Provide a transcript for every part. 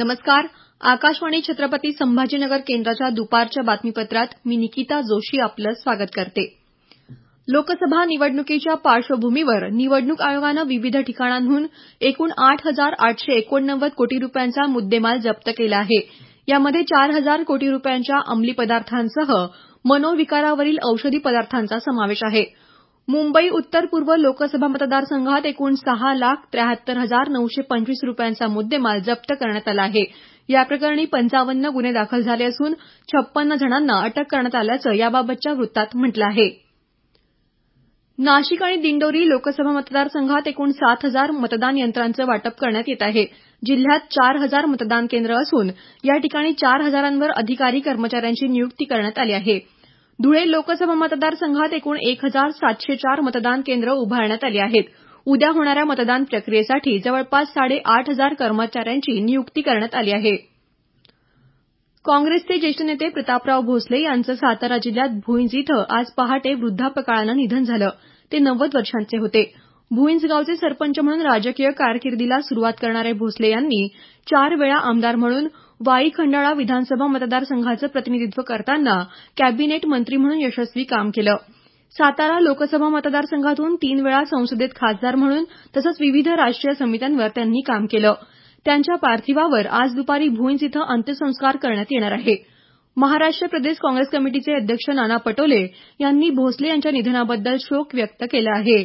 नमस्कार. आकाशवाणी छत्रपती संभाजीनगर केंद्राच्या दुपारच्या बातमीपत्रात मी निकिता जोशी आपलं स्वागत करते. लोकसभा निवडणुकीच्या पार्श्वभूमीवर निवडणूक आयोगानं विविध ठिकाणांहून एकूण 8,889 कोटी रुपयांचा मुद्देमाल जप्त केला आहे. यामध्ये 4,000 कोटी रुपयांच्या अंमली पदार्थांसह मनोविकारावरील औषधी पदार्थांचा समावेश आहे. मुंबई उत्तर पूर्व लोकसभा मतदारसंघात एकूण 6,73,925 रुपयांचा मुद्देमाल जप्त करण्यात आला आहे. या प्रकरणी 55 गुन्हे दाखल झाले असून 56 जणांना अटक करण्यात आल्याचं याबाबतच्या वृत्तात म्हटलं आहे. नाशिक आणि दिंडोरी लोकसभा मतदारसंघात एकूण 7,000 मतदान यंत्रांचं वाटप करण्यात येत आहे. जिल्ह्यात 4,000 मतदान केंद्र असून या ठिकाणी 4,000 अधिकारी कर्मचाऱ्यांची नियुक्ती करण्यात आली आहे. धुळे लोकसभा मतदारसंघात एकूण 1,704 मतदान केंद्र उभारण्यात आली आहेत. उद्या होणाऱ्या मतदान प्रक्रियेसाठी जवळपास 8,500 कर्मचाऱ्यांची नियुक्ती करण्यात आली आहे. काँग्रेसचे ज्येष्ठ नेते प्रतापराव भोसले यांचं सातारा जिल्ह्यात भुईंज इथं आज पहाटे वृद्धापकाळानं निधन झालं. ते 90 वर्षांचे होते. भुईंज गावचे सरपंच म्हणून राजकीय कारकिर्दीला सुरुवात करणारे भोसले यांनी 4 वेळा आमदार म्हणून वाई खंडाळा विधानसभा मतदारसंघाचं प्रतिनिधित्व करताना कॅबिनेट मंत्री म्हणून यशस्वी काम केलं. सातारा लोकसभा मतदारसंघातून 3 वेळा संसदेत खासदार म्हणून तसंच विविध राष्ट्रीय समित्यांवर त्यांनी काम केलं. त्यांच्या पार्थिवावर आज दुपारी भुईंज इथं अंत्यसंस्कार करण्यात येणार आहे. महाराष्ट्र प्रदेश काँग्रेस कमिटीचे अध्यक्ष नाना पटोले यांनी भोसले यांच्या निधनाबद्दल शोक व्यक्त केला आहे.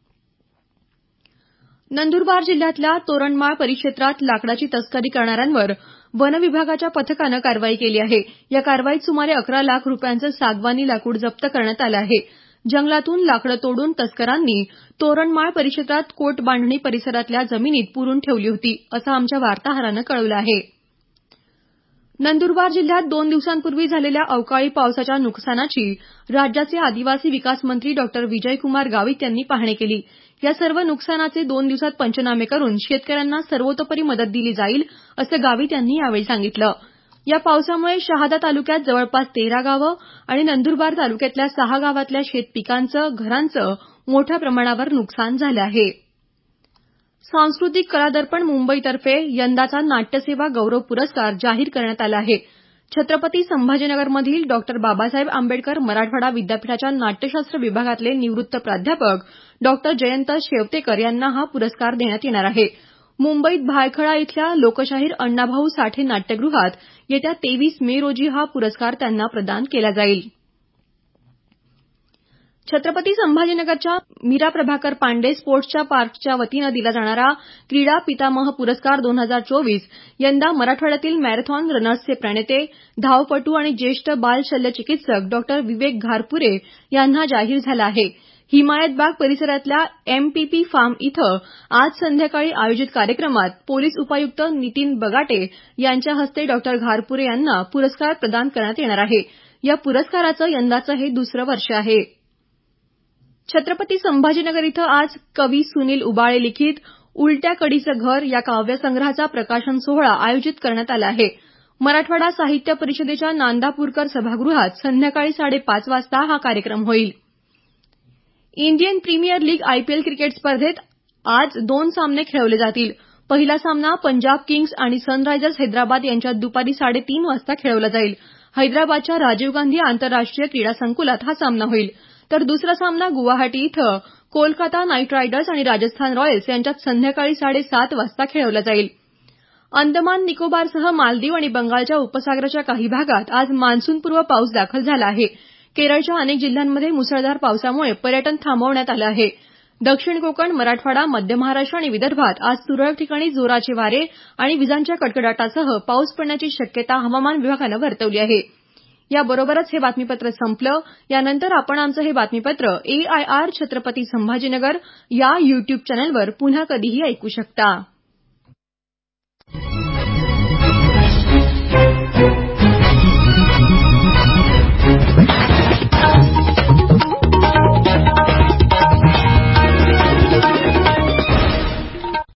नंदुरबार जिल्ह्यातल्या तोरणमाळ परिक्षेत्रात लाकडाची तस्करी करणाऱ्यांवर वन विभागाच्या पथकानं कारवाई केली आहे. या कारवाईत सुमारे 11 लाख रुपयांचं सागवानी लाकूड जप्त करण्यात आलं आहे. जंगलातून लाकडं तोडून तस्करांनी तोरणमाळ परिक्षेत्रात कोट बांधणी परिसरातल्या जमिनीत पुरून ठेवली होती, असं आमच्या वार्ताहरानं कळवलं आहे. नंदुरबार जिल्ह्यात 2 दिवसांपूर्वी झालेल्या अवकाळी पावसाच्या नुकसानाची राज्याचे आदिवासी विकास मंत्री डॉ. विजयकुमार गावित यांनी पाहणी केली. या सर्व नुकसानाचे 2 दिवसात पंचनामे करून शेतकऱ्यांना सर्वतोपरी मदत दिली जाईल, असं गावित यांनी यावेळी सांगितलं. या पावसामुळे शहादा तालुक्यात जवळपास 13 गावं आणि नंदुरबार तालुक्यातल्या 6 गावातल्या शेतपिकांचं, घरांचं मोठ्या प्रमाणावर नुकसान झालं आहे. सांस्कृतिक कलादर्पण मुंबईतर्फे यंदाचा नाट्यसेवा गौरव पुरस्कार जाहीर करण्यात आला आहे. छत्रपती संभाजीनगरमधील डॉ. बाबासाहेब आंबेडकर मराठवाडा विद्यापीठाच्या नाट्यशास्त्र विभागातले निवृत्त प्राध्यापक डॉ. जयंत शेवतेकर यांना हा पुरस्कार देण्यात येणार आहे. मुंबईत भायखळा इथल्या लोकशाहीर अण्णाभाऊ साठे नाट्यगृहात येत्या 23 मे रोजी हा पुरस्कार त्यांना प्रदान केला जाईल. छत्रपती संभाजीनगरच्या मीरा प्रभाकर पांडे स्पोर्ट्सच्या पार्कच्या वतीनं दिला जाणारा क्रीडा पितामह पुरस्कार 2024 यंदा मराठवाड्यातील मॅरेथॉन रनर्सचे प्रणेते, धावपटू आणि ज्येष्ठ बाल शल्यचिकित्सक डॉ. विवेक घारपुरे यांना जाहीर झाला आहे. हिमायतबाग परिसरातल्या एमपीपी फार्म इथं आज संध्याकाळी आयोजित कार्यक्रमात पोलीस उपायुक्त नितीन बगाटे यांच्या हस्ते डॉ. घारपुरे यांना पुरस्कार प्रदान करण्यात येणार आहे. या पुरस्काराचं यंदाचं हे दुसरं वर्ष आहे. छत्रपती संभाजीनगर इथं आज कवी सुनील उबाळे लिखित उलट्या कडीचं घर या काव्यसंग्रहाचा प्रकाशन सोहळा आयोजित करण्यात आला आहे. मराठवाडा साहित्य परिषदेच्या नांदापूरकर सभागृहात संध्याकाळी 5:30 वाजता हा कार्यक्रम होईल. Indian Premier League IPL cricket स्पर्धेत आज 2 सामने खेळवले जातील. पहिला सामना पंजाब किंग्स आणि सनरायझर्स हैदराबाद यांच्यात दुपारी 3:30 वाजता खेळवला जाईल. हैदराबादच्या राजीव गांधी आंतरराष्ट्रीय क्रीडा संकुलात हा सामना होईल. तर दुसरा सामना गुवाहाटी इथं कोलकाता नाईट रायडर्स आणि राजस्थान रॉयल्स यांच्यात संध्याकाळी 7:30 वाजता खेळवला जाईल. अंदमान निकोबारसह मालदीव आणि बंगालच्या उपसागराच्या काही भागात आज मान्सूनपूर्व पाऊस दाखल झाला आहे. केरळच्या अनेक जिल्ह्यांमध्ये मुसळधार पावसामुळे पर्यटन थांबवण्यात आलं आहे. दक्षिण कोकण, मराठवाडा, मध्य महाराष्ट्र आणि विदर्भात आज तुरळक ठिकाणी जोराचे वारे आणि विजांच्या कडकडाटासह पाऊस पडण्याची शक्यता हवामान विभागानं वर्तवली आहे. याबरोबरच हे बातमीपत्र संपलं. यानंतर आपण आमचं हे बातमीपत्र AIR छत्रपती संभाजीनगर या YouTube चॅनलवर पुन्हा कधीही ऐकू शकता.